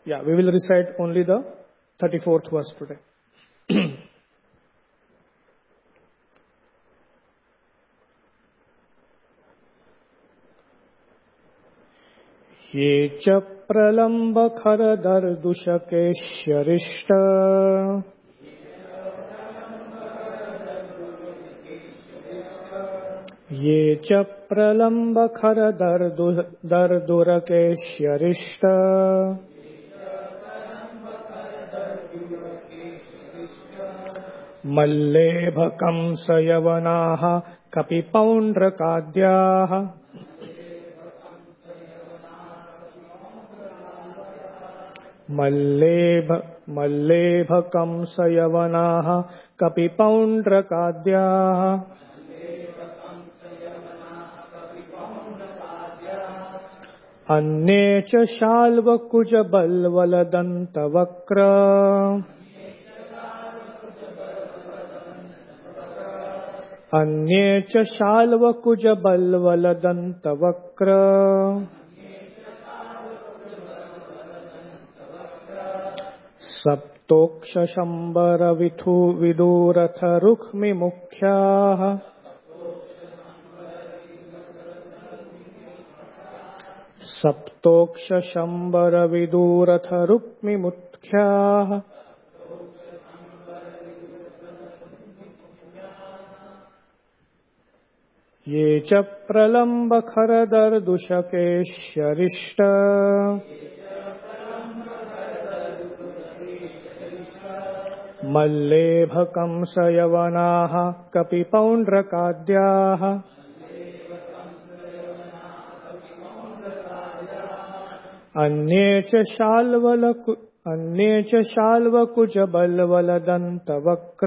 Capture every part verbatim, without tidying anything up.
Yeah, we will recite only the thirty-fourth verse today. ये च प्रलम्ब खरदर्दुषकेश्यरिष्ट ये च प्रलम्ब खरदर्दुरकेश्यरिष्ट मल्लेभकंसयवनाः कपिपौण्ड्रकाद्याः मल्लेभ मल्लेभकंसयवनाः कपिपौण्ड्रकाद्याः अन्ये च शाल्वकुजबल्वलदन्तवक्र अन्ये च शाल्वकुजबल्वलदन्तवक्र सप्तोक्षशम्बरविथु विदूरथरुक्मिमुख्याः सप्तोक्षशम्बरविदूरथरुक्मिमुख्याः ये च प्रलम्बखरदर्दुषकेश्यरिष्ट मल्लेभकंसयवनाः कपिपौण्ड्रकाद्याः अन्ये च शाल्वलकु अन्ये च शाल्वकुजबल्वलदन्तवक्र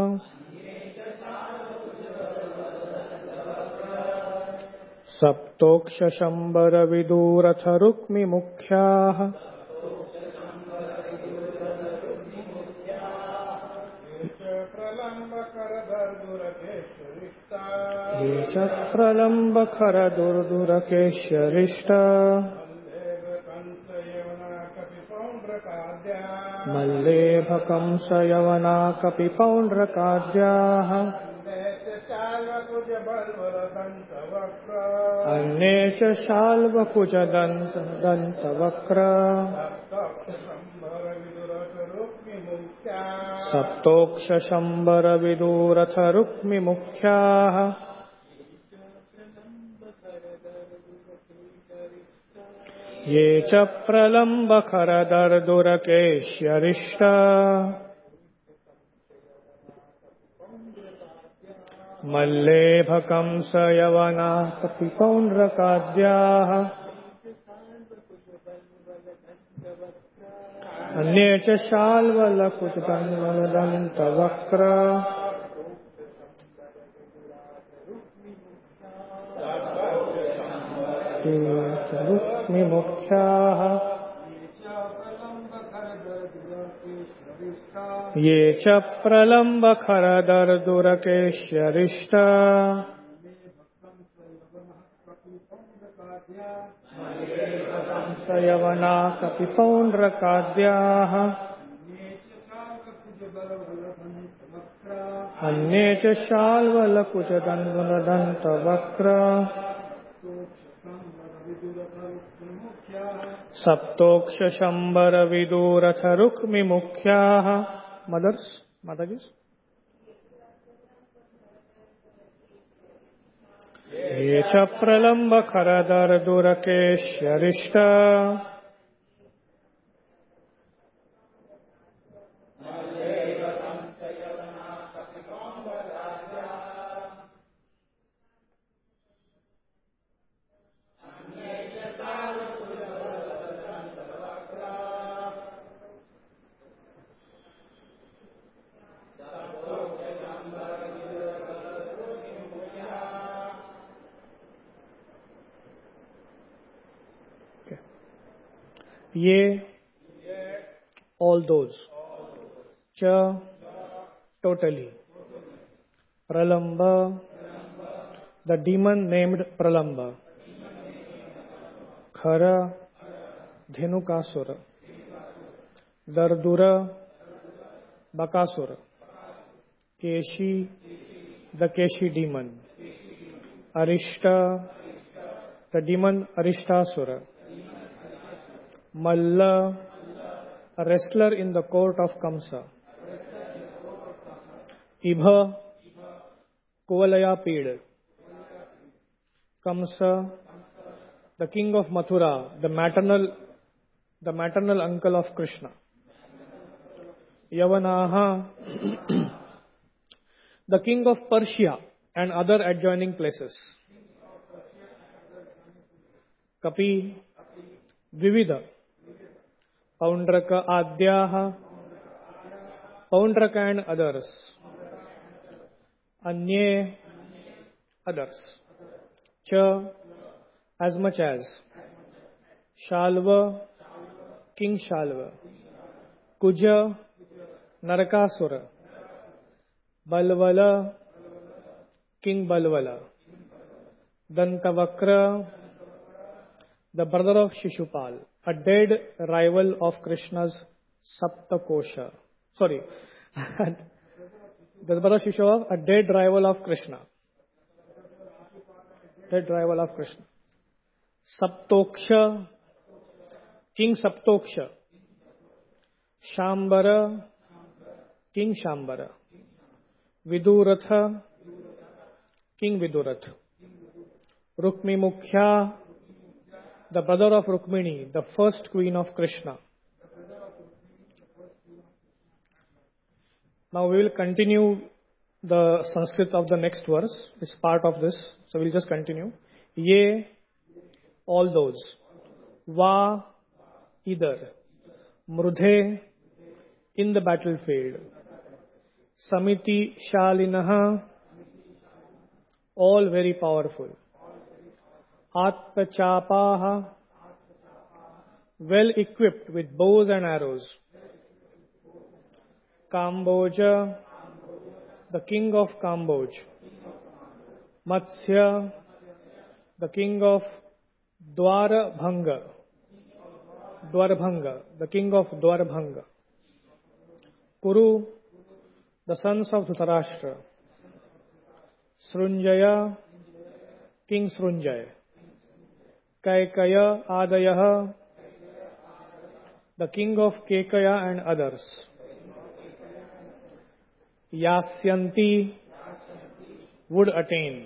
सप्तोक्षशम्बरविदूरथरुक्मिमुख्याः ये च प्रलम्बखरदुर्दुरकेश्यरिष्ट मल्लेभकंसयवना कपिपौण्ड्रकाद्याः अन्ये च शाल्वकुजदन्तवक्र सप्तोक्षशम्बरविदूरथरुक्मिमुख्याः ये च प्रलम्बखरदर्दुरकेश्यरिष्ट मल्लेभकंसयवना कपिपौण्ड्रकाद्याः अन्ये च शाल्वलकुजदन्तवक्र रुक्मिमुख्याः ये च प्रलम्बखरदर्दुरकेश्यरिष्ट मल्लेभकंसयवना कपिपौण्ड्रकाद्याः अन्ये च शाल्वलकुजदन्तवक्र सप्तोक्षशम्बरविदूरथरुक्मिमुख्याः मदर्स माताजीस ये च प्रलम्बखरदर्दुरकेश्यरिष्ट ये all those cha totally Pralamba the demon named Pralamba Khara Dhenukasura Dardura, Bakasura. Keshi, the Keshi demon. Arishta, the demon Arishtasura. Malla, a wrestler in the court of Kamsa. Ibha, Kuvalaya Pid. Kamsa, the king of Mathura, the maternal, the maternal uncle of Krishna. Yavanaha, the king of Persia and other adjoining places. Kapi, Vivida, Paundraka Adhyaha, Paundraka and others. Anye, others. Cha, as much as. Shalva, King Shalva. Kuja, Narakasura. Balvala, King Balvala. Dantavakra, the brother of Shishupal, a dead rival of Krishna's Saptakosha. Sorry, the brother of Shishupal, a dead rival of Krishna. Dead rival of Krishna. Saptoksha, King Saptoksha. Shambara, King Shambara. Viduratha, King Vidurath. Rukmi Mukhya, the brother of Rukmini, the first queen of Krishna. Now we will continue the Sanskrit of the next verse. It's part of this. So we'll just continue. Ye, all those. Va, either. Mrudhe, in the battlefield. Samiti Shalinaha, all very powerful. Attachapaha, well equipped with bows and arrows. Kamboja, the king of Kamboj. Matsya, the king of Dwarabhanga. Dwarabhanga, the king of Dwarabhanga. Kuru, the sons of Dhritarashtra. Srunjaya, King Srunjaya. Kaikaya Adayaha, the king of Kekaya and others. Yasyanti, would attain.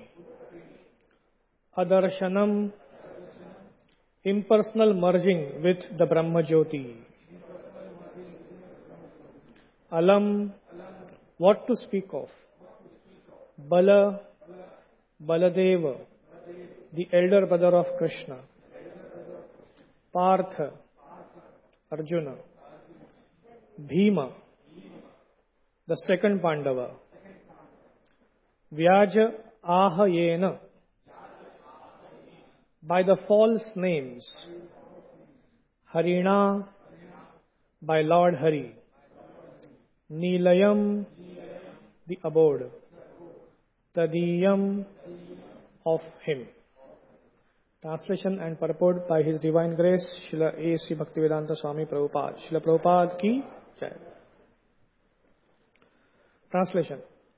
Adarshanam, impersonal merging with the Brahma Jyoti. Alam, what to speak of. Bala, Baladeva, the elder brother of Krishna. Partha, Arjuna. Bhima, the second Pandava. Vyaja Ahayena, by the false names. Harina, by Lord Hari. Nilayam, the abode. Tadiyam, of him. Translation and purport by His Divine Grace, Srila A. Sri Bhaktivedanta Swami Prabhupada. Srila Prabhupada ki jai. Translation.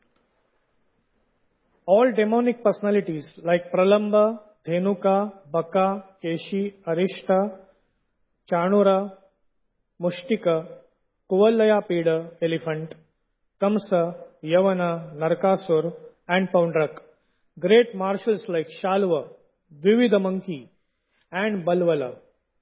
All demonic personalities like Pralamba, Dhenuka, Baka, Keshi, Arishta, Chanura, Mushtika, Kuvalaya Pida, elephant, Kamsa, Yavana, Narkasur, and Poundrak. Great marshals like Shalva, Vivi the monkey, and Balvala.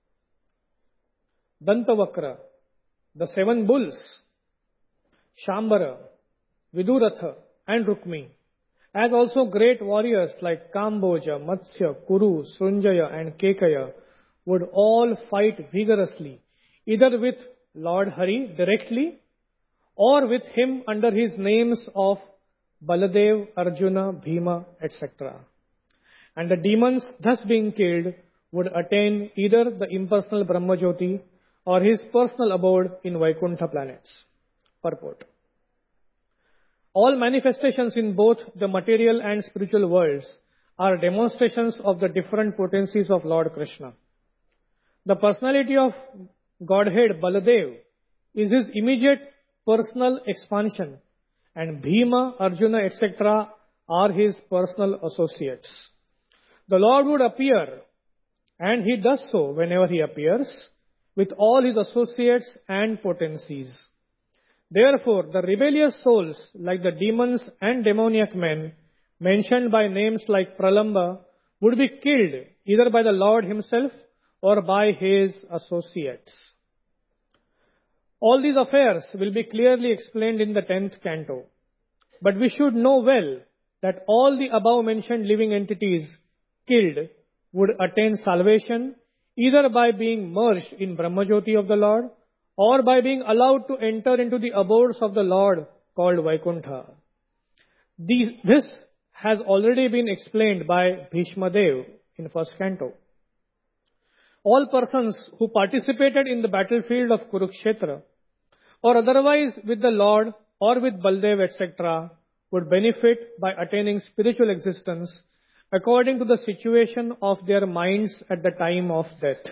Dantavakra, the seven bulls, Shambara, Viduratha, and Rukmi, as also great warriors like Kamboja, Matsya, Kuru, Srunjaya, and Kekaya would all fight vigorously, either with Lord Hari directly or with him under his names of Baladev, Arjuna, Bhima, et cetera. And the demons thus being killed would attain either the impersonal Brahma Jyoti or his personal abode in Vaikuntha planets. Purport. All manifestations in both the material and spiritual worlds are demonstrations of the different potencies of Lord Krishna. The personality of Godhead Baladev is his immediate personal expansion, and Bhima, Arjuna, et cetera are his personal associates. The Lord would appear, and he does so whenever he appears, with all his associates and potencies. Therefore, the rebellious souls, like the demons and demoniac men, mentioned by names like Pralamba, would be killed either by the Lord himself or by his associates. All these affairs will be clearly explained in the tenth canto. But we should know well that all the above mentioned living entities killed would attain salvation either by being merged in Brahmajyoti of the Lord or by being allowed to enter into the abodes of the Lord called Vaikuntha. These, this has already been explained by Bhishma Dev in first canto. All persons who participated in the battlefield of Kurukshetra or otherwise with the Lord or with Baldev, et cetera, would benefit by attaining spiritual existence according to the situation of their minds at the time of death.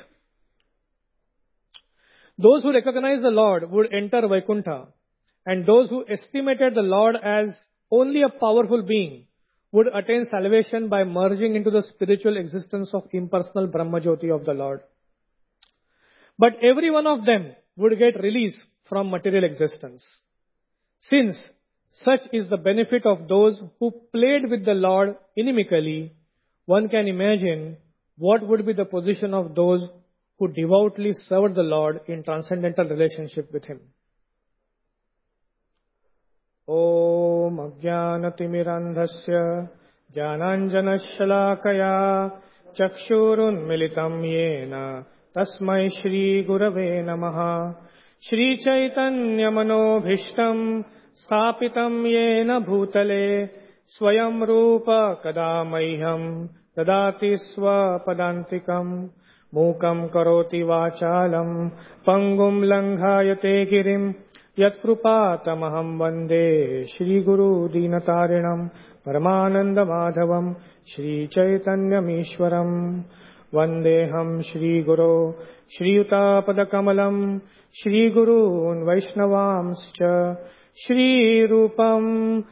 Those who recognize the Lord would enter Vaikuntha, and those who estimated the Lord as only a powerful being would attain salvation by merging into the spiritual existence of impersonal Brahmajyoti of the Lord. But every one of them would get release from material existence. Since such is the benefit of those who played with the Lord inimically, one can imagine what would be the position of those who devoutly served the Lord in transcendental relationship with him. Om Ajnanatimmirandhasya Jnananjanashalakaya Chakshurunmilitam Yena Tasmai Shri Gurave Namaha Shri Chaitanya Manobhishtam Sthapitam Yena Bhutale Swayam Rupa Kadamaiham Dadati Swapadantikam Mukam Karoti Vachalam Pangum Langhayate Girim Yatkrupatamaham Vande Shri Guru Dinatarinam Paramananda Madhavam Shri Chaitanya Mishwaram Vandeham Shri Guru Shri Utapada Kamalam Shri Gurun Vaishnavamscha Shri Rupam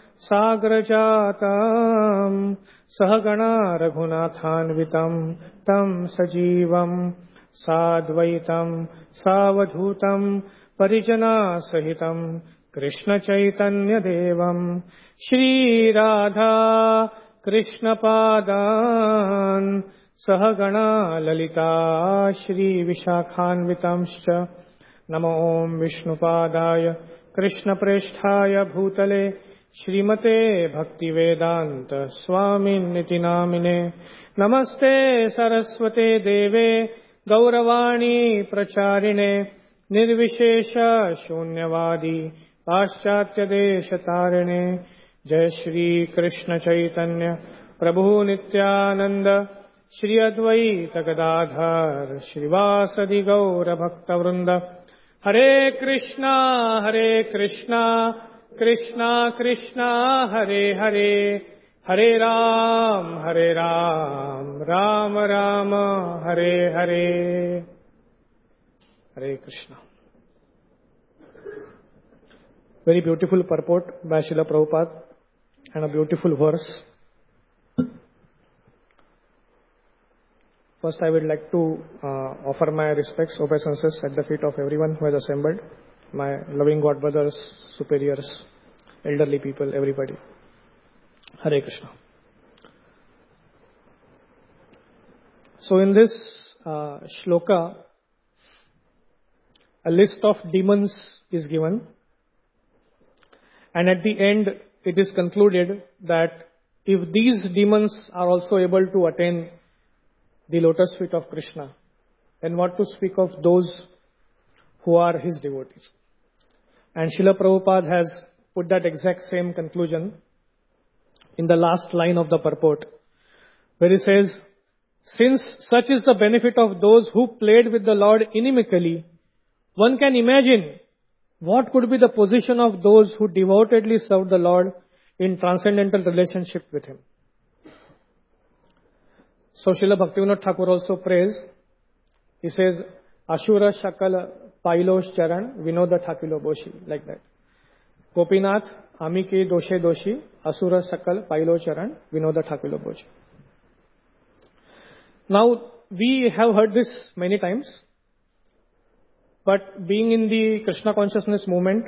Sagrajatam Sahagana Raghunathanvitam Tam Sajivam Sadvaitam Savadhutam Parijana Sahitam Krishna Chaitanya Devam Shri Radha Krishna Padan Sahagana Lalita Shri Vishakhanvitamscha Namo Om Vishnupadaya Krishna Presthaya Bhutale Shrimate Bhaktivedanta Swamin Niti Namine Namaste Saraswate Deve Gauravani Pracharine Nirvishesha Shunyavadi Paschatya Deshatarine Jai Shri Krishna Chaitanya Prabhu Nityananda Shri Advaita Gadadhar Shrivasadi Gaura Bhakta Vrinda Hare Krishna Hare Krishna Krishna Krishna Hare Hare Hare Ram Hare Ram Ram Ram Hare Hare Hare Krishna. Very beautiful purport by Srila Prabhupada and a beautiful verse. First, I would like to uh, offer my respects, obeisances at the feet of everyone who has assembled, my loving God brothers, superiors, elderly people, everybody. Hare Krishna. So in this uh, shloka, a list of demons is given, and at the end it is concluded that if these demons are also able to attain the lotus feet of Krishna, then what to speak of those who are his devotees. And Srila Prabhupada has put that exact same conclusion in the last line of the purport, where he says, since such is the benefit of those who played with the Lord inimically, one can imagine what could be the position of those who devotedly served the Lord in transcendental relationship with him. So Srila Bhaktivinoda Thakur also prays. He says, Ashura Shakala Pailo Charan, Vinoda Thakilo Boshi, like that. Gopinath, Amike Doshe Doshi, Asura Sakal, Pailo Charan, Vinoda Thakilo Boshi. Now, we have heard this many times, but being in the Krishna consciousness movement,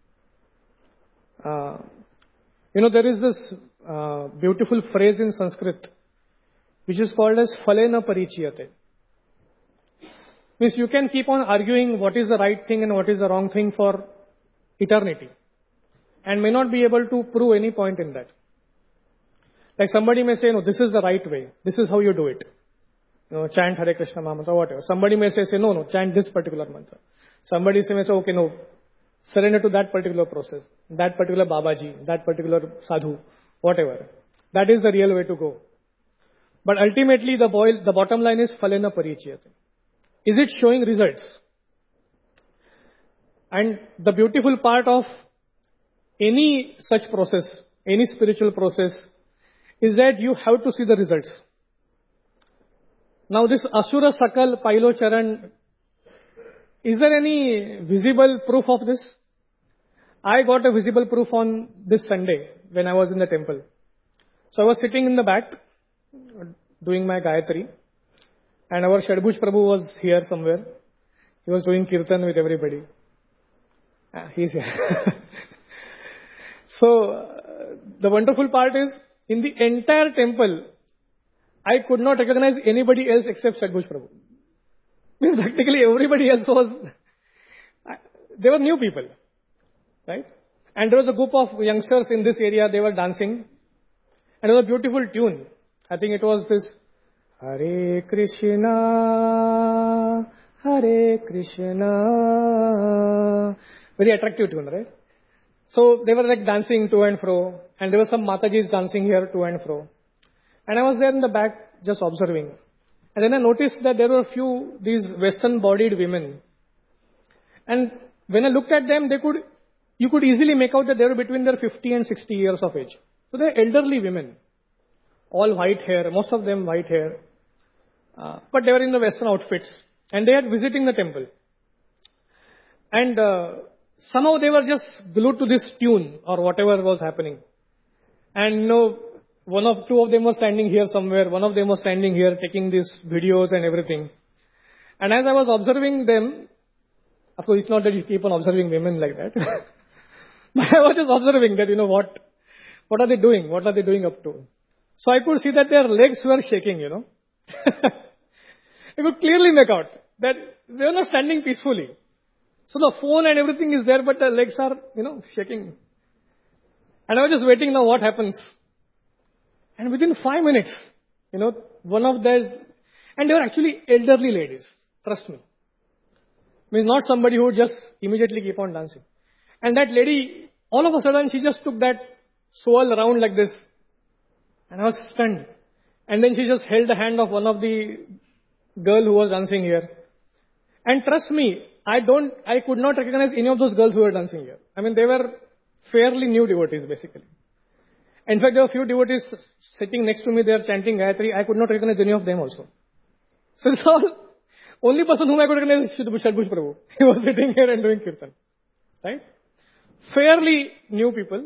uh, you know, there is this uh, beautiful phrase in Sanskrit, which is called as Phalena Parichiyate. Means you can keep on arguing what is the right thing and what is the wrong thing for eternity, and may not be able to prove any point in that. Like somebody may say, no, this is the right way. This is how you do it. You know, chant Hare Krishna Mahamantra, whatever. Somebody may say, say, no, no, chant this particular mantra. Somebody may say, okay, no, surrender to that particular process, that particular Babaji, that particular sadhu, whatever. That is the real way to go. But ultimately, the, boil, the bottom line is Phalena Parichiyate. Is it showing results? And the beautiful part of any such process, any spiritual process, is that you have to see the results. Now this Asura Sakal Pailo Charan, is there any visible proof of this? I got a visible proof on this Sunday when I was in the temple. So I was sitting in the back doing my Gayatri, and our Shadbhuj Prabhu was here somewhere. He was doing Kirtan with everybody. Ah, he's here. So uh, the wonderful part is, in the entire temple, I could not recognize anybody else except Shadbhuj Prabhu. Means practically everybody else was, they were new people, right? And there was a group of youngsters in this area, they were dancing. And it was a beautiful tune. I think it was this, Hare Krishna, Hare Krishna. Very attractive tune, right? So they were like dancing to and fro. And there were some Matajis dancing here to and fro. And I was there in the back just observing. And then I noticed that there were a few, these western-bodied women. And when I looked at them, they could, you could easily make out that they were between their fifty and sixty years of age. So they're elderly women. All white hair, most of them white hair. Uh, but they were in the western outfits. And they had visiting the temple. And uh, somehow they were just glued to this tune or whatever was happening. And you know, one of, two of them was standing here somewhere, one of them was standing here taking these videos and everything. And as I was observing them, of course it's not that you keep on observing women like that, but I was just observing that, you know, what, what are they doing? What are they doing up to? So I could see that their legs were shaking, you know. I could clearly make out that they were not standing peacefully. So the phone and everything is there, but the legs are, you know, shaking. And I was just waiting now what happens. And within five minutes, you know, one of those, and they were actually elderly ladies, trust me. I mean, not somebody who would just immediately keep on dancing. And that lady, all of a sudden, she just took that swirl around like this. And I was stunned. And then she just held the hand of one of the girl who was dancing here. And trust me, I don't, I could not recognize any of those girls who were dancing here. I mean, they were fairly new devotees, basically. In fact, there were a few devotees sitting next to me, they are chanting Gayatri. I could not recognize any of them also. So it's all, only person whom I could recognize is Shadbhuj Prabhu. He was sitting here and doing Kirtan. Right? Fairly new people.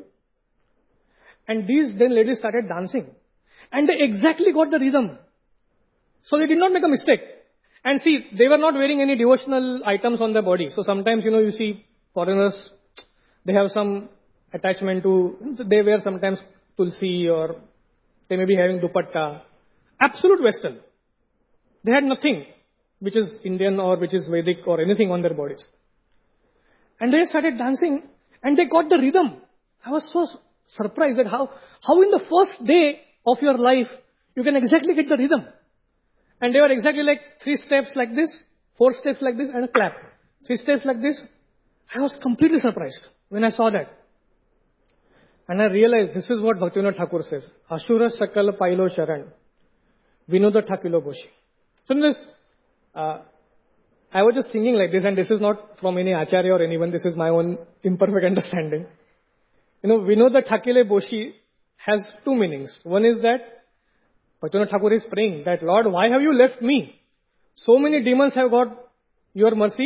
And these then ladies started dancing. And they exactly got the rhythm. So they did not make a mistake. And see, they were not wearing any devotional items on their body. So sometimes, you know, you see foreigners, they have some attachment to, they wear sometimes tulsi or they may be having dupatta. Absolute Western. They had nothing which is Indian or which is Vedic or anything on their bodies. And they started dancing and they got the rhythm. I was so surprised that how, how in the first day of your life you can exactly get the rhythm. And they were exactly like three steps like this, four steps like this and a clap. Three steps like this. I was completely surprised when I saw that. And I realized this is what Bhaktivinoda Thakur says. Asura Sakala Pailo Charan, Vinoda Thakilo Boshi. So this, uh, I was just thinking like this, and this is not from any Acharya or anyone, this is my own imperfect understanding. You know, Vinoda Thakile Boshi has two meanings. One is that Bhaktivinoda Thakur is praying that, Lord, why have you left me? So many demons have got your mercy.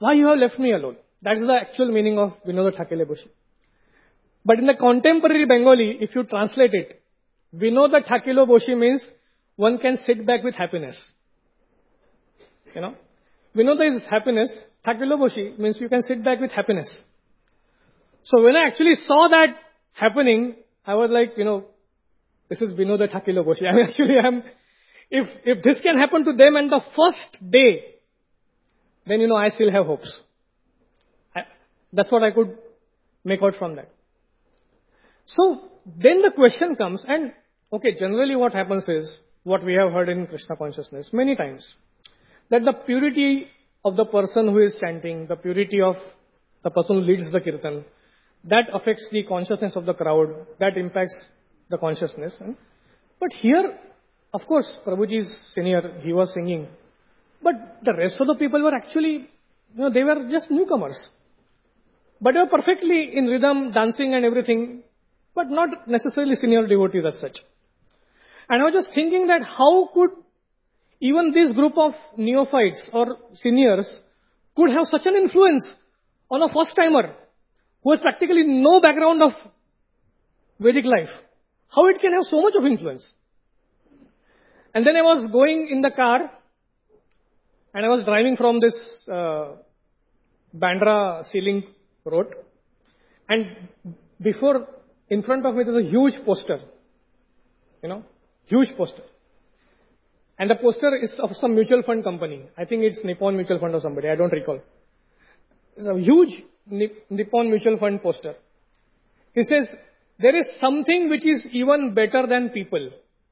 why you have left me alone? That is the actual meaning of Vinoda Thakile Boshi. But in the contemporary Bengali, if you translate it, Vinoda Thakilo Boshi means one can sit back with happiness. You know, Vinoda is happiness. Thakilo Boshi means you can sit back with happiness. So when I actually saw that happening, I was like, you know, this is Vinoda Thakilo Boshi. I mean, actually, I'm, if, if this can happen to them on the first day, then, you know, I still have hopes. I, that's what I could make out from that. So then the question comes, and okay, generally what happens is, what we have heard in Krishna consciousness many times, that the purity of the person who is chanting, the purity of the person who leads the kirtan, that affects the consciousness of the crowd, that impacts the consciousness. But here, of course, Prabhuji's senior, he was singing, but the rest of the people were actually, you know, they were just newcomers. But they were perfectly in rhythm, dancing and everything, but not necessarily senior devotees as such. And I was just thinking that how could even this group of neophytes or seniors could have such an influence on a first-timer who has practically no background of Vedic life. How it can have so much of influence? And then I was going in the car and I was driving from this uh, Bandra Sea Road, and before, in front of me, there was a huge poster, you know, huge poster. And the poster is of some mutual fund company. I think it's Nippon Mutual Fund or somebody, I don't recall. It's a huge Nippon Mutual Fund poster. He says, there is something which is even better than people.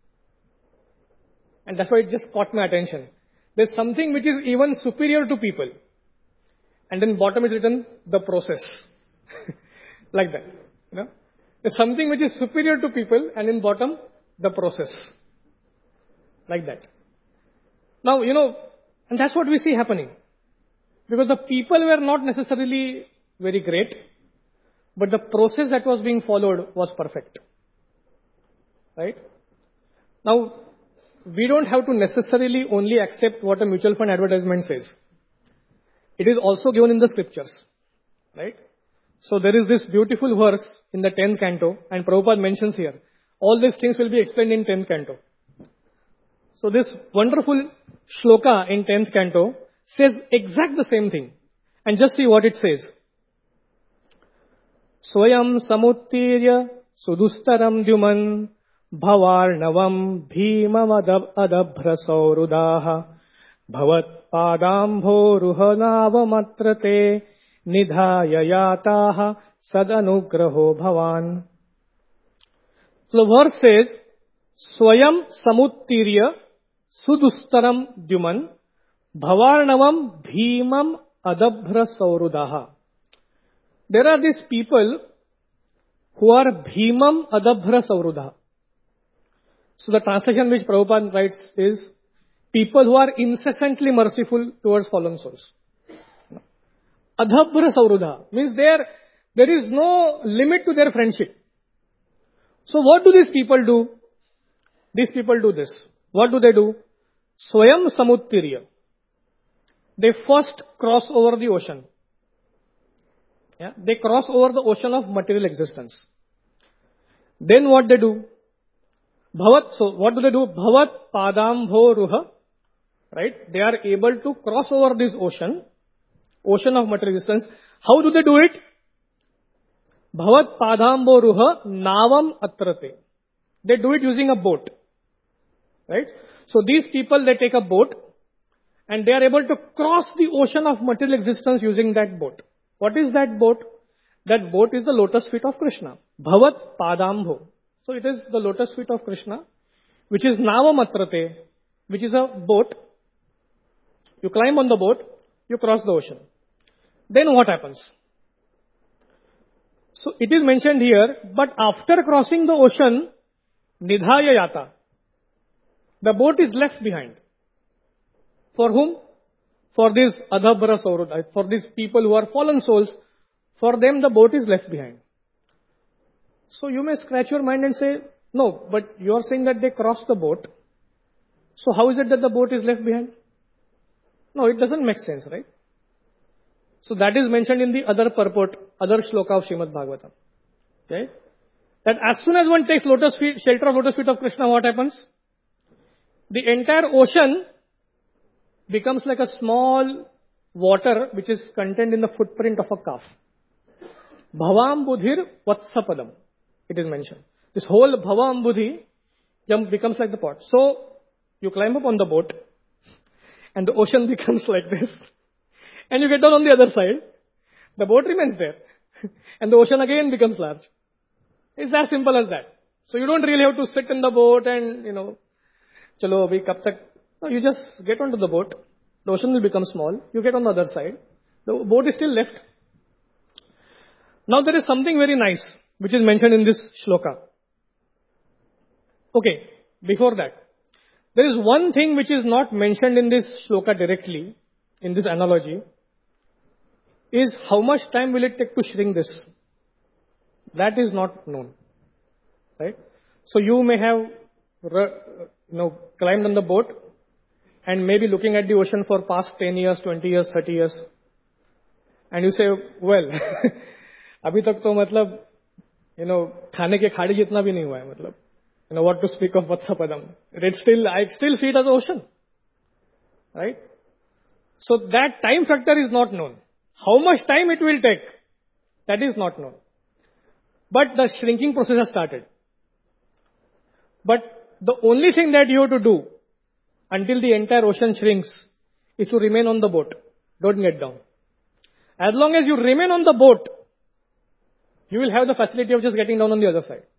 And that's why it just caught my attention. There's something which is even superior to people. And then bottom is written, the process. Like that. You know? There's something which is superior to people, and in bottom, the process. Like that. Now, you know, and that's what we see happening. Because the people were not necessarily very great, but the process that was being followed was perfect. Right? Now, we don't have to necessarily only accept what a mutual fund advertisement says. It is also given in the scriptures. Right? So there is this beautiful verse in the tenth canto, and Prabhupada mentions here, all these things will be explained in tenth canto. So this wonderful shloka in tenth canto says exact the same thing. And just see what it says. Swayam samuttirya sudustaram dyuman bhavarnavam bhimam adabhra saurudaha bhavat padambho ruhanavamatrate nidhaya yataha sadanugraho bhavan. So the verse says, Swayam samuttirya sudustaram dyuman bhavarnavam bhimam adabhra saurudaha. There are these people who are bhimam adabhra saurudaha. So the translation which Prabhupada writes is, people who are incessantly merciful towards fallen souls. Adabhra saurudaha means there, there is no limit to their friendship. So what do these people do? These people do this. What do they do? Swayam samuttirya. They first cross over the ocean. Yeah? They cross over the ocean of material existence. Then what they do? Bhavat, so what do they do? Bhavat padambho ruha. Right? They are able to cross over this ocean, ocean of material existence. How do they do it? Bhavat padambho ruha navam atrate. They do it using a boat. Right? So these people, they take a boat and they are able to cross the ocean of material existence using that boat. What is that boat? That boat is the lotus feet of Krishna. Bhavat padambho. So it is the lotus feet of Krishna, which is Navamatrate, which is a boat. You climb on the boat, you cross the ocean. Then what happens? So it is mentioned here, but after crossing the ocean, Nidhaya yata. The boat is left behind. For whom? For these adhabhara sauruda, for these people who are fallen souls, for them the boat is left behind. So you may scratch your mind and say, no, but you are saying that they crossed the boat. So how is it that the boat is left behind? No, it doesn't make sense, right? So that is mentioned in the other purport, other shloka of Srimad Bhagavatam. Okay? That as soon as one takes lotus feet, shelter of lotus feet of Krishna, what happens? The entire ocean becomes like a small water which is contained in the footprint of a calf. Bhavam Budhir Vatsapadam, it is mentioned. This whole Bhavam Budhi becomes like the pot. So, you climb up on the boat, and the ocean becomes like this. And you get down on the other side. The boat remains there. And the ocean again becomes large. It's as simple as that. So you don't really have to sit in the boat and, you know, chalo abhi kab tak. No, you just get onto the boat. The ocean will become small. You get on the other side. The boat is still left. Now there is something very nice which is mentioned in this shloka. Okay, before that, there is one thing which is not mentioned in this shloka directly, in this analogy, is how much time will it take to shrink this? That is not known. Right? So you may have, you know, climbed on the boat and maybe looking at the ocean for past ten years, twenty years, thirty years. And you say, well, abhi tak to matlab, you know, khane ke khadi jitna bhi nahi hua hai, matlab. You know, what to speak of Vatsapadam. It still, I still see it as ocean. Right? So that time factor is not known. How much time it will take, that is not known. But the shrinking process has started. But the only thing that you have to do until the entire ocean shrinks is to remain on the boat. Don't get down. As long as you remain on the boat, you will have the facility of just getting down on the other side.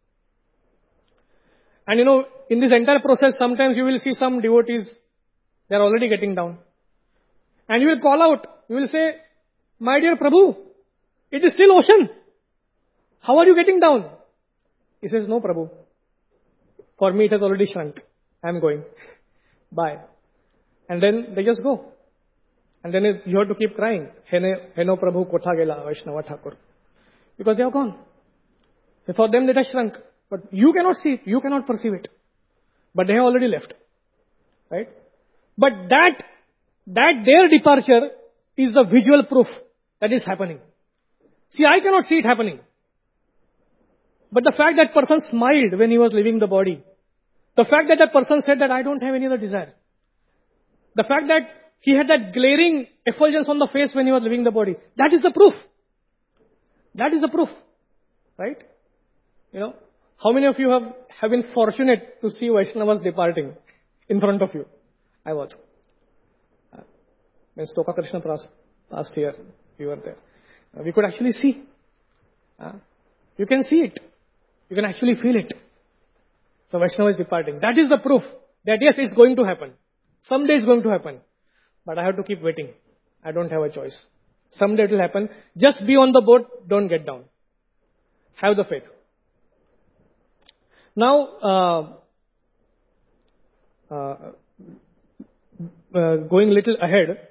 And you know, in this entire process, sometimes you will see some devotees, they are already getting down. And you will call out, you will say, my dear Prabhu, it is still ocean. How are you getting down? He says, no Prabhu. For me it has already shrunk. I am going. Bye. And then they just go. And then you have to keep crying. Heno Prabhu Kotha Gela Vaishnava Thakur. Because they are gone. For them it has shrunk. But you cannot see it. You cannot perceive it. But they have already left. Right? But that, that their departure is the visual proof that is happening. See, I cannot see it happening. But the fact that person smiled when he was leaving the body, the fact that that person said that I don't have any other desire, the fact that he had that glaring effulgence on the face when he was leaving the body, that is the proof. That is the proof. Right? You know, how many of you have, have been fortunate to see Vaishnavas departing in front of you? I was. Uh, when Stoka Krishna passed here, we were there. Uh, we could actually see. Uh, you can see it. You can actually feel it. The Vaishnava is departing. That is the proof that yes, it's going to happen. Someday it's going to happen. But I have to keep waiting. I don't have a choice. Someday it will happen. Just be on the boat. Don't get down. Have the faith. Now, uh, uh, uh, going a little ahead.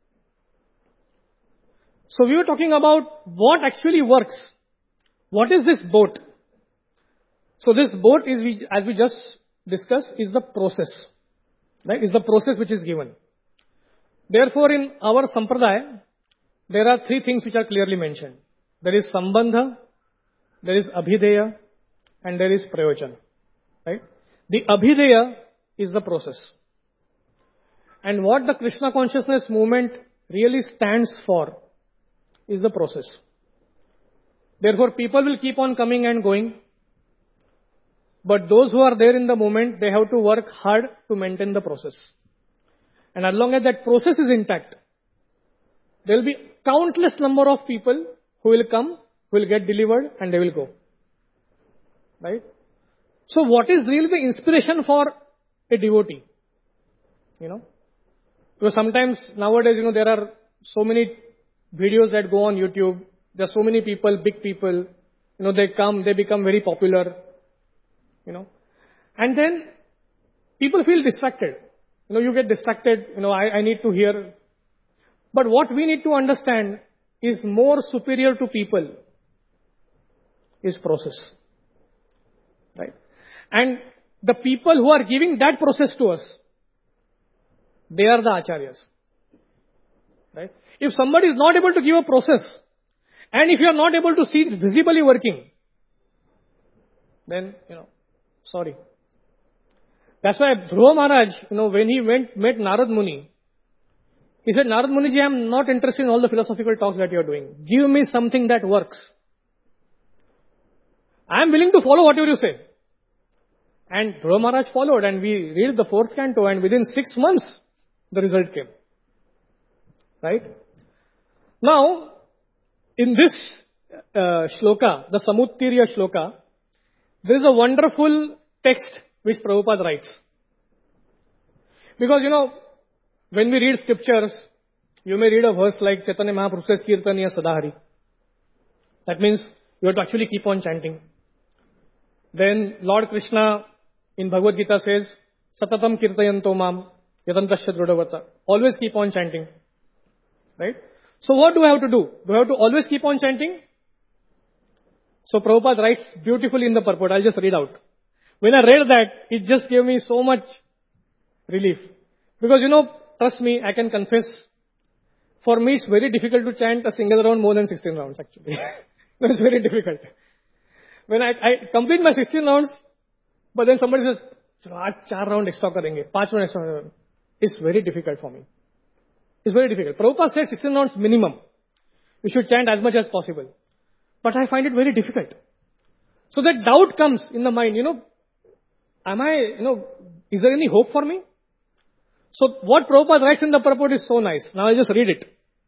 So we were talking about what actually works. What is this boat? So this boat is, we, as we just discussed, is the process. Right? Is the process which is given. Therefore, in our sampradaya, there are three things which are clearly mentioned. There is sambandha, there is abhideya, and there is prayojan. Right? The abhideya is the process. And what the Krishna consciousness movement really stands for is the process. Therefore, people will keep on coming and going. But those who are there in the moment, they have to work hard to maintain the process. And as long as that process is intact, there will be countless number of people who will come, who will get delivered, and they will go. Right? So what is really the inspiration for a devotee? You know? Because sometimes nowadays, you know, there are so many videos that go on YouTube. There are so many people, big people, you know, they come, they become very popular, you know. And then people feel distracted. You know, you get distracted, you know, I, I need to hear. But what we need to understand is more superior to people is process. Right? And the people who are giving that process to us, they are the acharyas. Right? If somebody is not able to give a process, and if you are not able to see it visibly working, then, you know, sorry. That's why Dhruva Maharaj, you know, when he went, met Narad Muni, he said, Narad Muniji, I am not interested in all the philosophical talks that you are doing. Give me something that works. I am willing to follow whatever you say. And Dhruva Maharaj followed, and we read the fourth canto, and within six months, the result came. Right? Now, in this uh, shloka, the Samuttirya shloka, there is a wonderful text which Prabhupada writes. Because, you know, when we read scriptures, you may read a verse like Chaitanya Mahaprabhu says, Kirtaniya Sadahari. That means you have to actually keep on chanting. Then Lord Krishna in Bhagavad Gita says, Satatam Kirtayanto Mam Yatantasya Drudavata. Always keep on chanting. Right? So what do I have to do? Do I have to always keep on chanting? So Prabhupada writes beautifully in the purport. I'll just read out. When I read that, it just gave me so much relief. Because, you know, trust me, I can confess, for me it's very difficult to chant a single round more than sixteen rounds actually. It's very difficult. When I, I complete my sixteen rounds, but then somebody says, aaj four round extra karenge, five round extra. It's very difficult for me. It's very difficult. Prabhupada said sixteen rounds minimum. You should chant as much as possible. But I find it very difficult. So that doubt comes in the mind, you know, am I, you know, is there any hope for me? So what Prabhupada writes in the purport is so nice. Now I'll just read it.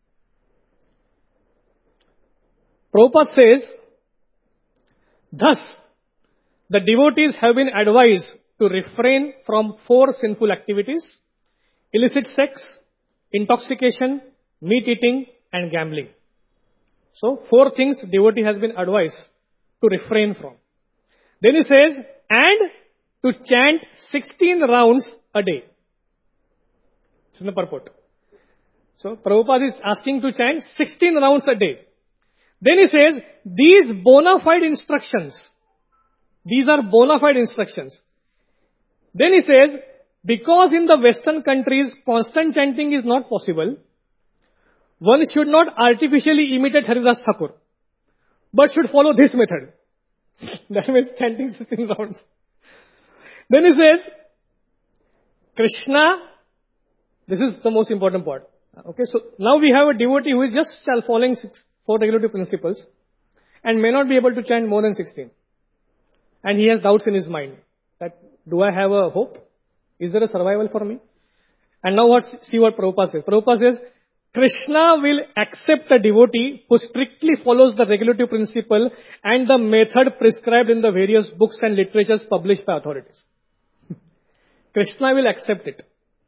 Prabhupada says, thus, the devotees have been advised to refrain from four sinful activities: illicit sex, intoxication, meat eating, and gambling. So, four things devotee has been advised to refrain from. Then he says, and to chant sixteen rounds a day. It's in the purport. So, Prabhupada is asking to chant sixteen rounds a day. Then he says, these bona fide instructions, these are bona fide instructions. Then he says, because in the Western countries, constant chanting is not possible, one should not artificially imitate Haridas Thakur, but should follow this method. That means chanting sixteen rounds. Then he says, Krishna, this is the most important part. Okay, so now we have a devotee who is just following six, four regulative principles and may not be able to chant more than sixteen. And he has doubts in his mind that, do I have a hope? Is there a survival for me? And now what, see what Prabhupada says. Prabhupada says, Krishna will accept a devotee who strictly follows the regulative principle and the method prescribed in the various books and literatures published by authorities. Krishna will accept it.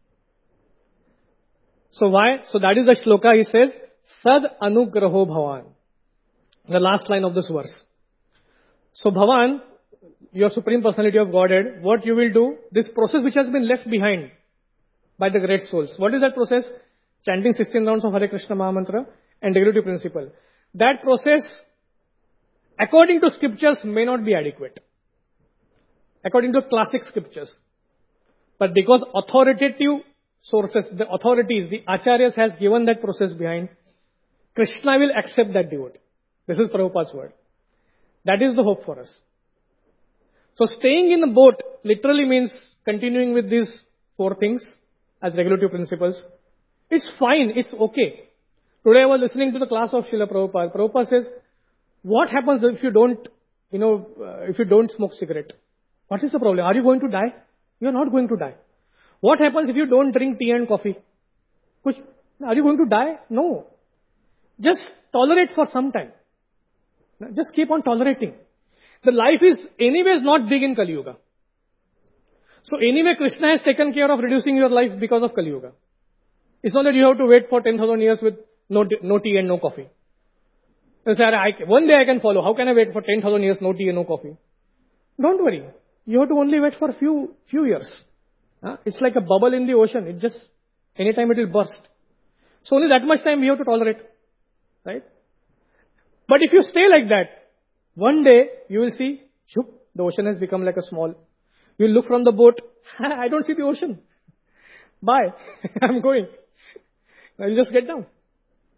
So why? So that is the shloka. He says, Sad anugraho bhavan. The last line of this verse. So Bhavan, your Supreme Personality of Godhead, what you will do, this process which has been left behind by the great souls. What is that process? Chanting sixteen rounds of Hare Krishna Mahamantra and regulative principle. That process, according to scriptures, may not be adequate. According to classic scriptures. But because authoritative sources, the authorities, the acharyas has given that process behind, Krishna will accept that devotee. This is Prabhupada's word. That is the hope for us. So staying in the boat literally means continuing with these four things as regulative principles. It's fine, it's okay. Today I was listening to the class of Srila Prabhupada. Prabhupada says, what happens if you don't, you know, uh, if you don't smoke cigarette? What is the problem? Are you going to die? You are not going to die. What happens if you don't drink tea and coffee? Which, are you going to die? No. Just tolerate for some time. Just keep on tolerating. The life is anyways not big in Kali Yuga. So anyway, Krishna has taken care of reducing your life because of Kali Yuga. It's not that you have to wait for ten thousand years with no, no tea and no coffee. You say, I, one day I can follow. How can I wait for ten thousand years, no tea and no coffee? Don't worry. You have to only wait for a few, few years. Huh? It's like a bubble in the ocean. It just, anytime it will burst. So only that much time we have to tolerate. Right? But if you stay like that, one day you will see, shoop, the ocean has become like a small. You look from the boat, I don't see the ocean. Bye. I'm going. I'll just get down.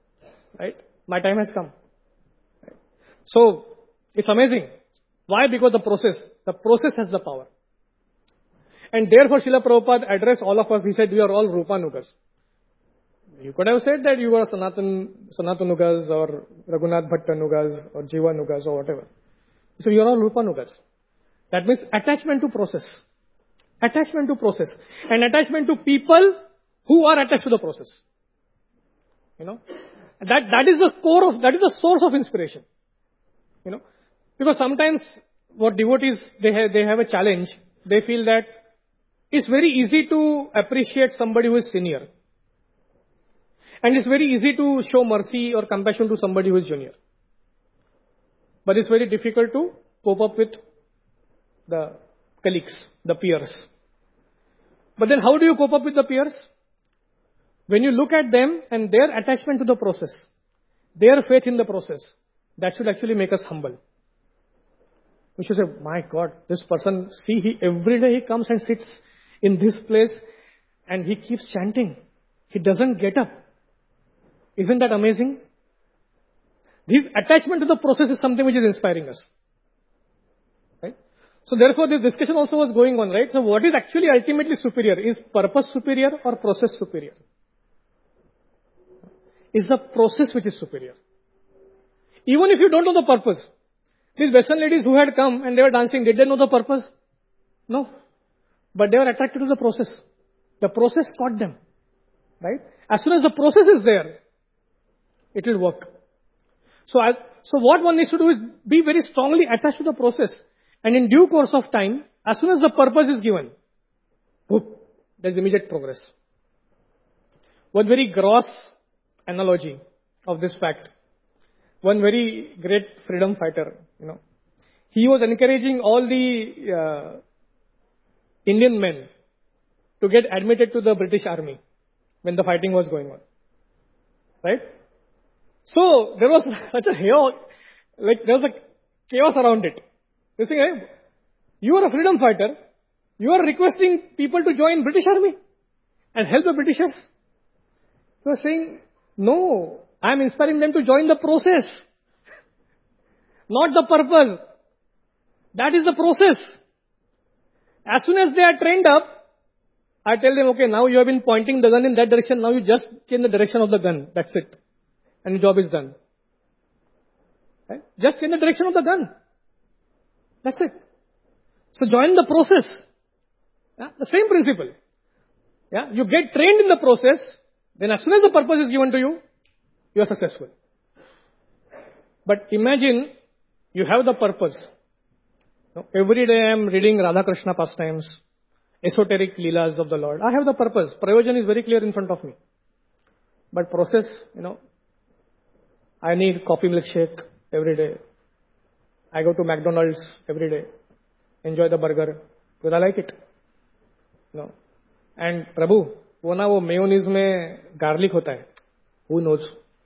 Right? My time has come. Right? So, it's amazing. Why? Because the process, the process has the power. And therefore, Srila Prabhupada addressed all of us. He said, we are all Rupanugas. You could have said that you are Sanatan, Sanatanugas or Raghunath Bhattanugas or Jivanugas or whatever. So you are all Rupanugas. That means attachment to process. Attachment to process. And attachment to people who are attached to the process. You know. That, that is the core of, that is the source of inspiration. You know. Because sometimes what devotees, they have, they have a challenge. They feel that it's very easy to appreciate somebody who is senior. And it's very easy to show mercy or compassion to somebody who is junior. But it's very difficult to cope up with the colleagues, the peers. But then how do you cope up with the peers? When you look at them and their attachment to the process, their faith in the process, that should actually make us humble. We should say, my God, this person, see, he every day he comes and sits in this place and he keeps chanting. He doesn't get up. Isn't that amazing? This attachment to the process is something which is inspiring us. Right? So therefore this discussion also was going on, right? So what is actually ultimately superior? Is purpose superior or process superior? Is the process which is superior. Even if you don't know the purpose. These Western ladies who had come and they were dancing, did they know the purpose? No. But they were attracted to the process. The process caught them. Right? As soon as the process is there, it will work. So, I, so what one needs to do is be very strongly attached to the process. And in due course of time, as soon as the purpose is given, whoop, there is immediate progress. One very gross analogy of this fact. One very great freedom fighter, you know, he was encouraging all the uh, Indian men to get admitted to the British Army when the fighting was going on. Right? So, there was such a chaos, like there was a chaos around it. You see, hey, you are a freedom fighter, you are requesting people to join British Army and help the Britishers. You are saying, no, I am inspiring them to join the process, not the purpose. That is the process. As soon as they are trained up, I tell them, okay, now you have been pointing the gun in that direction, now you just change the direction of the gun. That's it. And the job is done. Right? Just change the direction of the gun. That's it. So join the process. Yeah? The same principle. Yeah? You get trained in the process, then as soon as the purpose is given to you, you are successful. But imagine you have the purpose. You know, every day I am reading Radha Krishna pastimes, esoteric leelas of the Lord. I have the purpose. Prayojan is very clear in front of me. But process, you know, I need coffee milkshake every day. I go to McDonald's every day. Enjoy the burger. Because I like it. You know. And Prabhu, वो ना वो mayonnaise में garlic होता है. Who knows?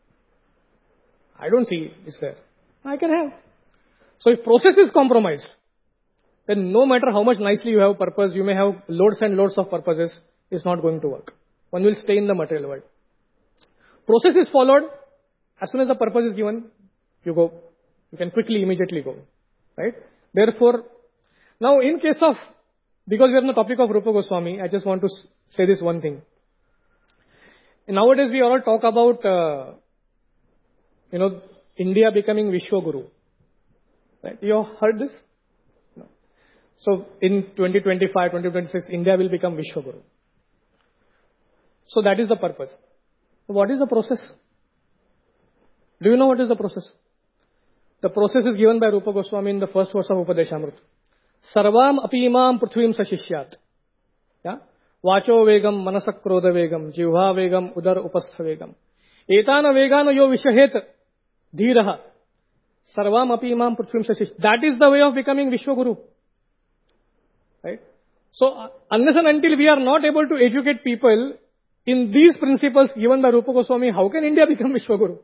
I don't see it's there. I can have. So if process is compromised, then no matter how much nicely you have purpose, you may have loads and loads of purposes, it's not going to work. One will stay in the material world. Process is followed. As soon as the purpose is given, you go. You can quickly, immediately go. Right? Therefore, now in case of, because we are on the topic of Rupa Goswami, I just want to say this one thing. Nowadays we all talk about, uh, you know, India becoming Vishwaguru. Right? You have heard this? No. So in twenty twenty-five, twenty twenty-six, India will become Vishwaguru. So that is the purpose. What is the process? Do you know what is the process? The process is given by Rupa Goswami in the first verse of Upadeshamrita. Sarvam api imam prithvim sashishyat. Yeah? Vacho vegam manasak krodha vegam jivha vegam udar upastha vegam. Etana vegana yo vishahet dhiraha. Sarvam api imam prithvim sashishyat. That is the way of becoming Vishwaguru. Right? So, uh, unless and until we are not able to educate people in these principles given by Rupa Goswami, how can India become Vishwaguru?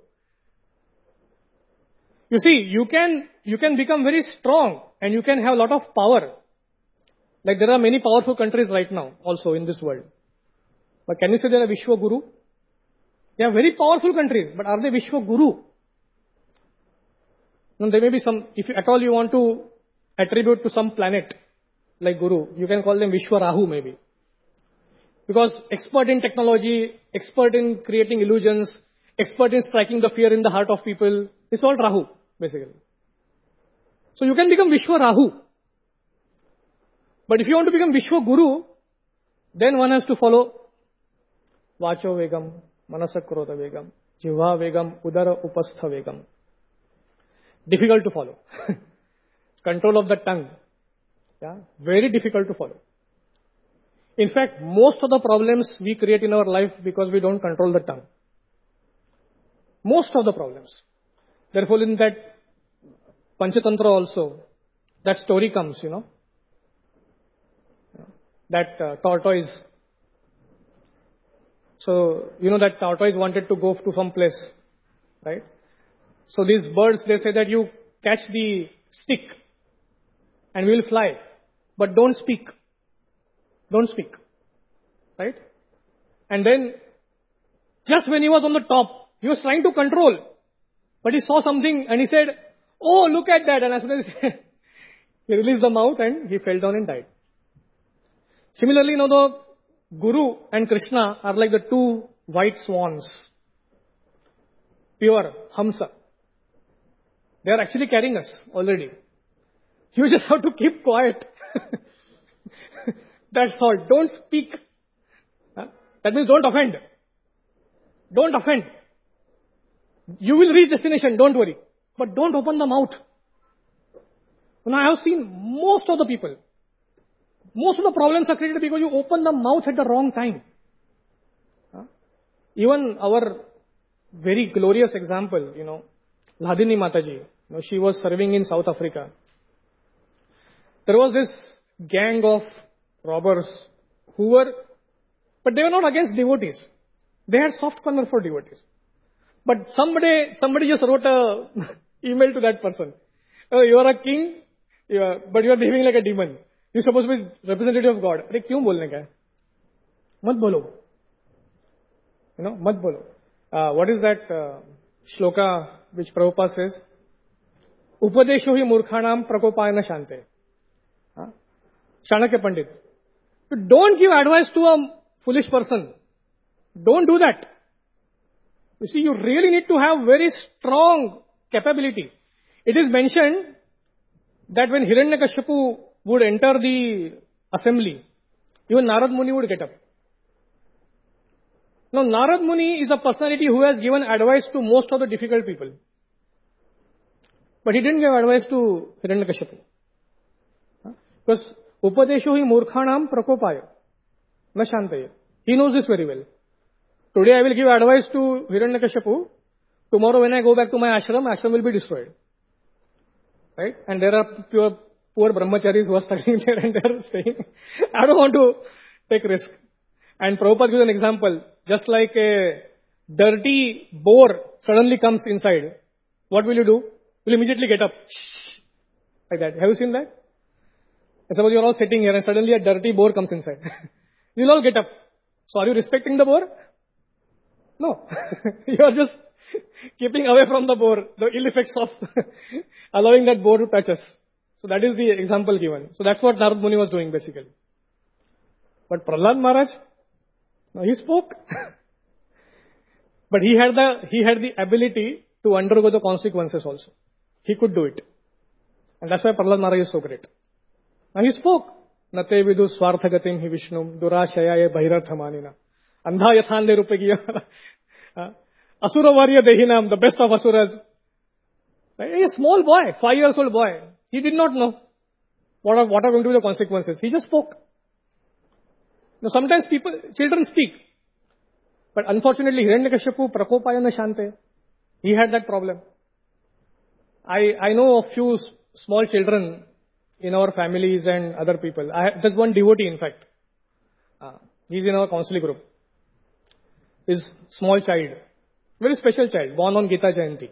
You see, you can, you can become very strong and you can have a lot of power. Like there are many powerful countries right now also in this world. But can you say they are Vishwaguru? They are very powerful countries, but are they Vishwa Guru? No, there may be some, if at all you want to attribute to some planet like Guru, you can call them Vishwa Rahu maybe. Because expert in technology, expert in creating illusions, expert in striking the fear in the heart of people, it's all Rahu, basically. So you can become Vishwa Rahu. But if you want to become Vishwa Guru, then one has to follow Vacho Vegam, Manasa Krodha Vegam, Jivha Vegam, Udara Upastha Vegam. Difficult to follow. Control of the tongue. Yeah, very difficult to follow. In fact, most of the problems we create in our life because we don't control the tongue. Most of the problems. Therefore, in that Panchatantra also, that story comes, you know. That uh, tortoise. So, you know that tortoise wanted to go to some place, right? So these birds, they say that you catch the stick and we will fly. But don't speak. Don't speak. Right? And then, just when he was on the top, he was trying to control. But he saw something and he said, oh, look at that. And as soon as he, he released the mouth and he fell down and died. Similarly, you know, the Guru and Krishna are like the two white swans. Pure, Hamsa. They are actually carrying us already. You just have to keep quiet. That's all. Don't speak. Huh? That means don't offend. Don't offend. You will reach destination, don't worry. But don't open the mouth. Now I have seen most of the people, most of the problems are created because you open the mouth at the wrong time. Huh? Even our very glorious example, you know, Ladini Mataji, you know, she was serving in South Africa. There was this gang of robbers who were, but they were not against devotees. They had soft corner for devotees. But somebody, somebody just wrote a email to that person. Oh, you are a king, you are, but you are behaving like a demon. You are supposed to be representative of God. Arey, kyun bolne ka hai? Mat bolo. You know, mat bolo. Uh, what is that uh, shloka which Prabhupada says? Upadesho hi murkhanam prakopayana shante. Huh? Chanakya Pandit. You don't give advice to a foolish person. Don't do that. You see, you really need to have very strong capability. It is mentioned that when Hiranyakashipu would enter the assembly, even Narad Muni would get up. Now, Narad Muni is a personality who has given advice to most of the difficult people. But he didn't give advice to Hiranyakashipu. Huh? Because Upadesho hi murkhanam prakopaya na shantaya. He knows this very well. Today I will give advice to Hiranyakashipu. Tomorrow when I go back to my ashram, ashram will be destroyed. Right? And there are pure, poor brahmacharis who are studying there and they are saying, I don't want to take risk. And Prabhupada gives an example. Just like a dirty boar suddenly comes inside. What will you do? You will immediately get up. Shh. Like that. Have you seen that? And suppose you are all sitting here and suddenly a dirty boar comes inside. You will all get up. So are you respecting the boar? No. You are just keeping away from the boar, the ill effects of allowing that boar to touch us. So that is the example given. So that's what Narad Muni was doing basically. But Prahlad Maharaj, no, he spoke. But he had the, he had the ability to undergo the consequences also. He could do it. And that's why Prahlad Maharaj is so great. And he spoke. Nate vidu swarthagatim hi vishnum durashayaye bhairarthamanina. Andha yathande rupagiya. Asura varya dehinam, the best of asuras. A small boy, five years old boy. He did not know what are, what are going to be the consequences. He just spoke. Now sometimes people, children speak. But unfortunately, Hiranyakashipu prakopayana shante. He had that problem. I, I know a few small children in our families and other people. I have, there's one devotee in fact. Uh, he's in our counseling group. His small child. Very special child, born on Gita Jayanti.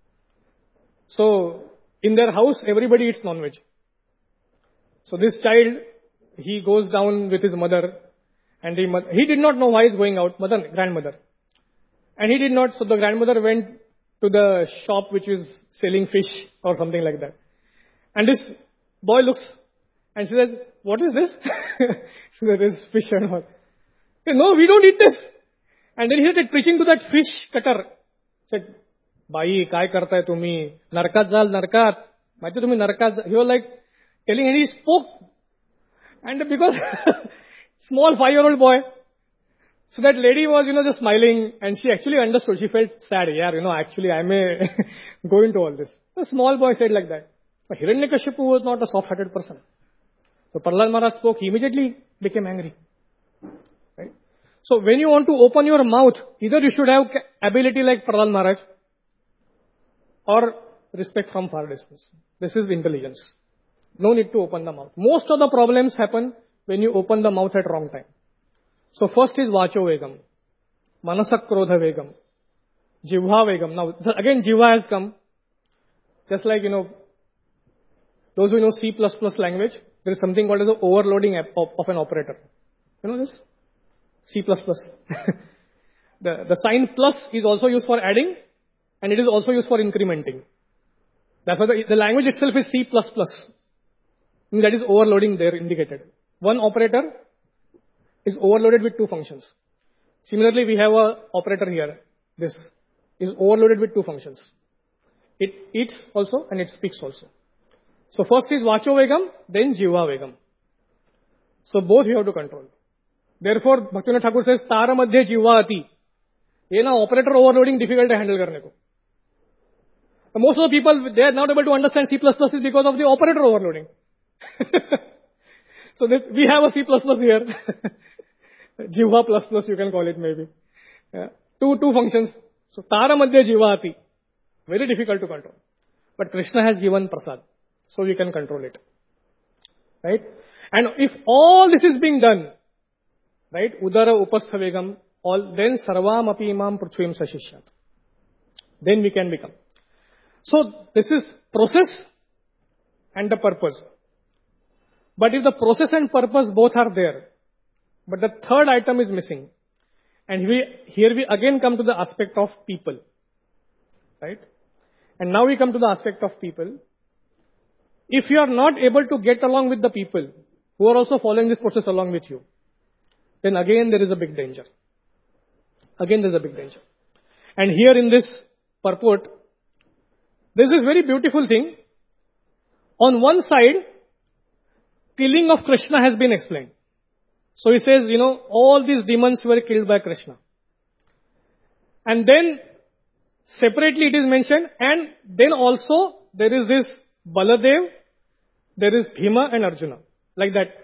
So, in their house, everybody eats non-veg. So this child, he goes down with his mother, and he, he did not know why he's going out, mother, grandmother. And he did not, so the grandmother went to the shop which is selling fish or something like that. And this boy looks and she says, what is this? So there is fish and all. He said, no, we don't eat this. And then he started preaching to that fish cutter. He said, Bai, kai karta hai tumi? Narkat jal, narkat. Maite tumi narkat. He was like telling, and he spoke. And because small five-year-old boy. So that lady was, you know, just smiling, and she actually understood. She felt sad. Yeah, you know, actually I may go into all this. The small boy said like that. But Hiranyakashipu was not a soft-hearted person. So Prahlad Maharaj spoke, he immediately became angry. Right? So when you want to open your mouth, either you should have ability like Prahlad Maharaj, or respect from far distance. This is intelligence. No need to open the mouth. Most of the problems happen when you open the mouth at wrong time. So first is Vacho Vegam, Manasak Krodha Vegam, Jivha Vegam. Now again Jivha has come. Just like, you know, those who know C plus plus language, there is something called as the overloading of, of an operator. You know this? C plus plus. the, the sign plus is also used for adding, and it is also used for incrementing. That's why the, the language itself is C plus plus. That is overloading there indicated. One operator is overloaded with two functions. Similarly, we have a operator here. This is overloaded with two functions. It eats also and it speaks also. So first is Vacho Vegam, then Jiva Vegam. So both you have to control. Therefore, Bhaktivinoda Thakur says, Tara Madhya Jiva Ati. Ye na operator overloading difficult to handle karne ko. Most of the people, they are not able to understand C plus plus is because of the operator overloading. So that we have a C plus plus here. Jiva plus plus you can call it maybe. Yeah. Two, two functions. So Tara Madhya Jiva Ati. Very difficult to control. But Krishna has given prasad. So we can control it. Right? And if all this is being done, right? Udara Upastha Vegam, all, then Sarvam Api Imam Prithvim Sashishyat. Then we can become. So this is process and the purpose. But if the process and purpose both are there, but the third item is missing, and we, here we again come to the aspect of people. Right? And now we come to the aspect of people. If you are not able to get along with the people who are also following this process along with you, then again there is a big danger. Again there is a big danger. And here in this purport, there is this very beautiful thing. On one side, killing of Krishna has been explained. So he says, you know, all these demons were killed by Krishna. And then separately it is mentioned, and then also there is this Baladev, there is Bhima and Arjuna. Like that.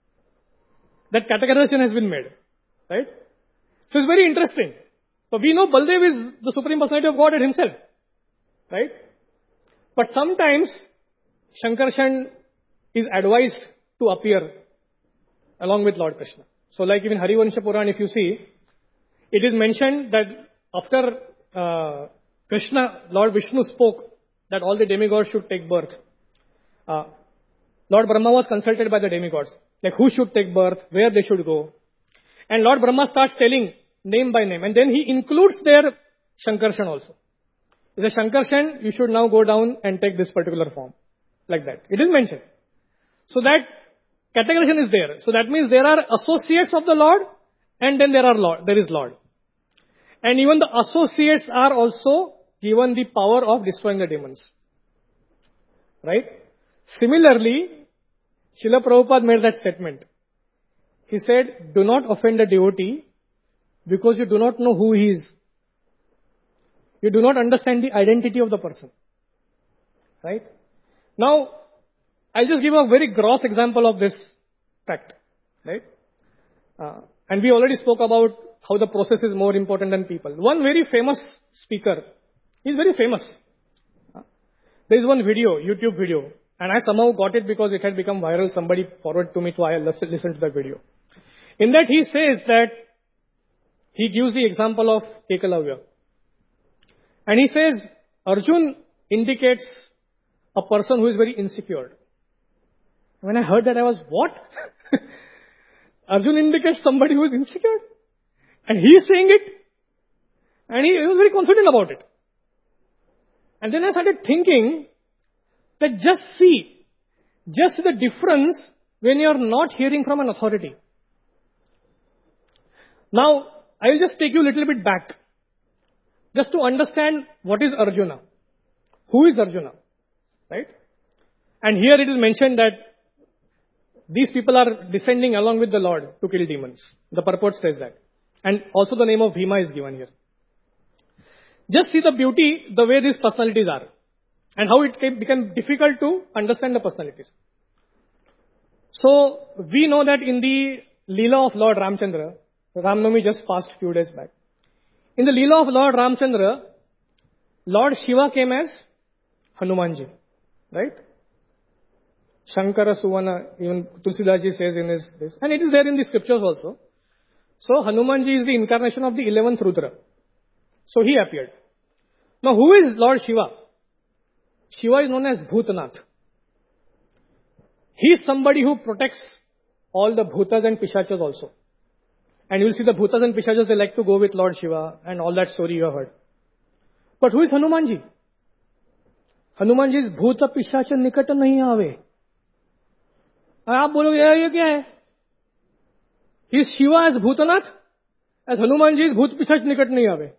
That categorization has been made. Right? So it's very interesting. So we know Baladev is the Supreme Personality of Godhead himself. Right? But sometimes Shankarshan is advised to appear along with Lord Krishna. So like even Harivansha Puran, if you see, it is mentioned that after uh, Krishna, Lord Vishnu spoke that all the demigods should take birth. Uh, Lord Brahma was consulted by the demigods, like who should take birth, where they should go. And Lord Brahma starts telling name by name, and then he includes their Shankarshan also. He says, Shankarshan, you should now go down and take this particular form. Like that. It is mentioned. So that categorization is there. So that means there are associates of the Lord, and then there are Lord, there is Lord. And even the associates are also given the power of destroying the demons. Right? Similarly, Srila Prabhupada made that statement. He said, do not offend a devotee because you do not know who he is. You do not understand the identity of the person. Right? Now, I'll just give a very gross example of this fact. Right? Uh, and we already spoke about how the process is more important than people. One very famous speaker, he's very famous. Uh, there is one video, YouTube video, and I somehow got it because it had become viral. Somebody forwarded to me, so I listened to the video. In that he says that he gives the example of Ekalavya. And he says, Arjun indicates a person who is very insecure. When I heard that, I was, what? Arjun indicates somebody who is insecure? And he is saying it? And he, he was very confident about it. And then I started thinking that just see, just the difference when you are not hearing from an authority. Now, I will just take you a little bit back, just to understand what is Arjuna. Who is Arjuna? Right? And here it is mentioned that these people are descending along with the Lord to kill demons. The purport says that. And also the name of Bhima is given here. Just see the beauty, the way these personalities are. And how it can become difficult to understand the personalities. So, we know that in the Leela of Lord Ramchandra, Ramnavami just passed few days back. In the Leela of Lord Ramchandra, Lord Shiva came as Hanumanji. Right? Shankara Suvana, even Tulsidaji says in his this. And it is there in the scriptures also. So, Hanumanji is the incarnation of the eleventh Rudra. So, he appeared. Now, who is Lord Shiva? Shiva is known as Bhutanath. He is somebody who protects all the Bhutas and Pishachas also. And you will see the Bhutas and Pishachas, they like to go with Lord Shiva and all that story you have heard. But who is Hanumanji? Hanumanji is Bhuta Pishacha Nikata Nahi Aave. आप बोलोगे ये क्या है? He is Shiva as Bhutanath, as Hanumanji is Bhut Pishach Nikat Nahi Aave.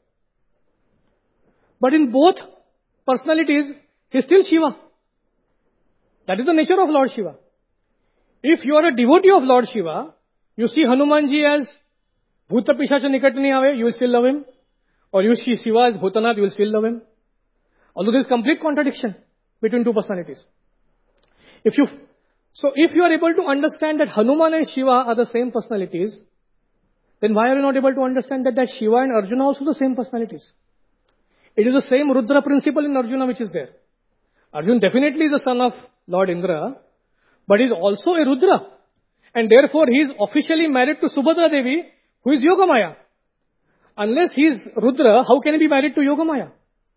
But in both personalities, he is still Shiva. That is the nature of Lord Shiva. If you are a devotee of Lord Shiva, you see Hanumanji as Bhuta Pishacha Nikat Nahi Aave, you will still love him. Or you see Shiva as Bhutanath, you will still love him. Although there is complete contradiction between two personalities. If you, so if you are able to understand that Hanuman and Shiva are the same personalities, then why are you not able to understand that, that Shiva and Arjuna are also the same personalities? It is the same Rudra principle in Arjuna which is there. Arjuna definitely is the son of Lord Indra, but he is also a Rudra. And therefore he is officially married to Subhadra Devi, who is Yogamaya. Unless he is Rudra, how can he be married to Yogamaya?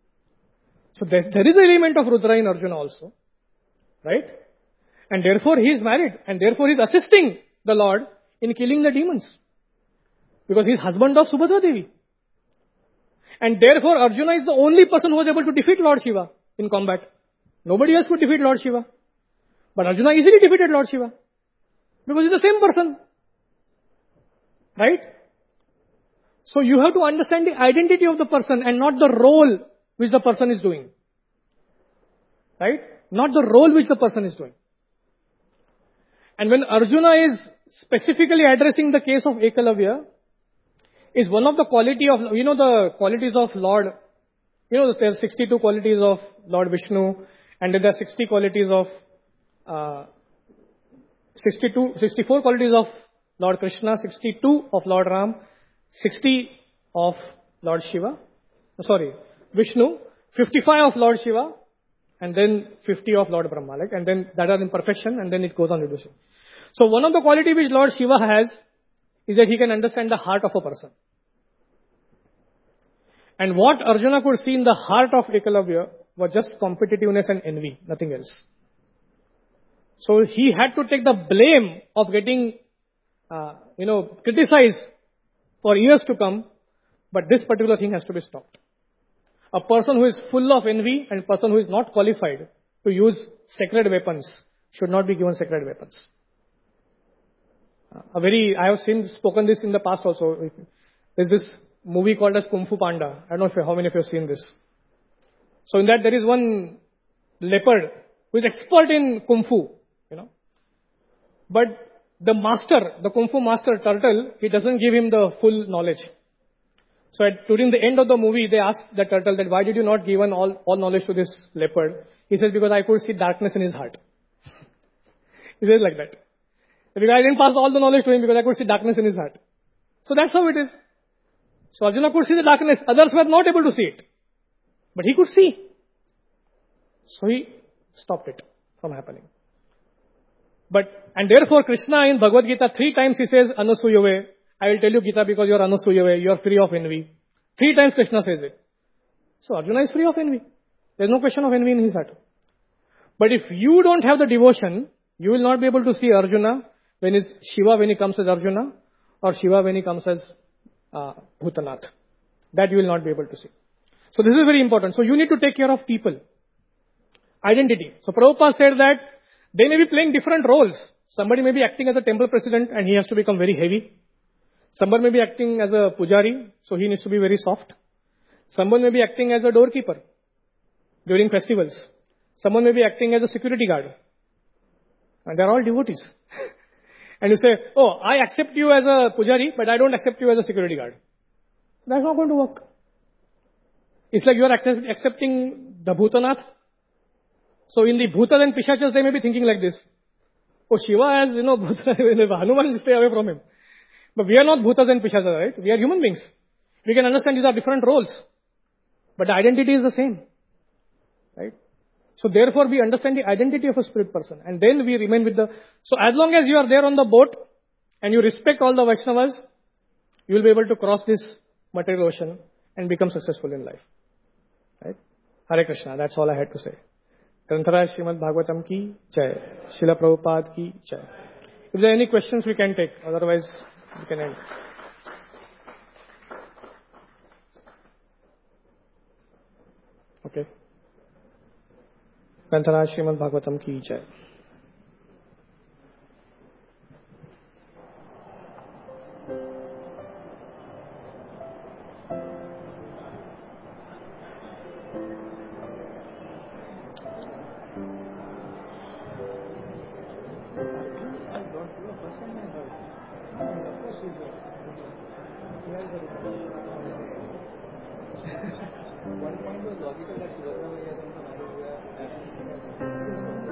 So there, there is an element of Rudra in Arjuna also. Right? And therefore he is married. And therefore he is assisting the Lord in killing the demons. Because he is husband of Subhadra Devi. And therefore Arjuna is the only person who was able to defeat Lord Shiva in combat. Nobody else could defeat Lord Shiva. But Arjuna easily defeated Lord Shiva. Because he is the same person. Right? So you have to understand the identity of the person and not the role which the person is doing. Right? Not the role which the person is doing. And when Arjuna is specifically addressing the case of Ekalavya, is one of the quality of, you know the qualities of Lord, you know there are sixty-two qualities of Lord Vishnu, and then there are sixty qualities of, uh, sixty-two, sixty-four qualities of Lord Krishna, sixty-two of Lord Ram, sixty of Lord Shiva, sorry, Vishnu, fifty-five of Lord Shiva, and then fifty of Lord Brahma, like, and then that are in perfection, and then it goes on reducing. So one of the quality which Lord Shiva has is that he can understand the heart of a person. And what Arjuna could see in the heart of Ekalavya was just competitiveness and envy, nothing else. So he had to take the blame of getting, uh, you know, criticized for years to come, but this particular thing has to be stopped. A person who is full of envy and a person who is not qualified to use sacred weapons should not be given sacred weapons. A very, I have seen, spoken this in the past also. There's this movie called as Kung Fu Panda. I don't know if, how many of you have seen this. So in that there is one leopard who is expert in Kung Fu, you know. But the master, the Kung Fu master turtle, he doesn't give him the full knowledge. So at, during the end of the movie, they asked the turtle that why did you not give all, all knowledge to this leopard? He says, because I could see darkness in his heart. He says like that. Because I didn't pass all the knowledge to him because I could see darkness in his heart. So that's how it is. So Arjuna could see the darkness. Others were not able to see it. But he could see. So he stopped it from happening. But, and therefore Krishna in Bhagavad Gita, three times he says, Anasuyave. I will tell you Gita because you are Anasuyave, you are free of envy. Three times Krishna says it. So Arjuna is free of envy. There is no question of envy in his heart. But if you don't have the devotion, you will not be able to see Arjuna when is Shiva when he comes as Arjuna, or Shiva when he comes as uh, Bhutanath. that you will not be able to see. So this is very important. So you need to take care of people. Identity. So Prabhupada said that they may be playing different roles. Somebody may be acting as a temple president and he has to become very heavy. Somebody may be acting as a pujari, so he needs to be very soft. Someone may be acting as a doorkeeper during festivals. Someone may be acting as a security guard. And they are all devotees. And you say, oh, I accept you as a pujari, but I don't accept you as a security guard. That's not going to work. It's like you are accept, accepting the Bhutanath. So in the Bhutas and Pishachas, they may be thinking like this. Oh, Shiva has, you know, Hanuman, stay away from him. But we are not Bhutas and Pishachas, right? We are human beings. We can understand these are different roles. But the identity is the same. Right? So therefore we understand the identity of a spirit person. And then we remain with the... So as long as you are there on the boat and you respect all the Vaishnavas, you will be able to cross this material ocean and become successful in life. Right? Hare Krishna. That's all I had to say. Grantaraj Srimad Bhagavatam ki jai. Srila Prabhupada ki jai. If there are any questions, we can take. Otherwise, we can end. Okay. Grantaraj Srimad Bhagavatam ki jai. One point was logical that Subhadra Maya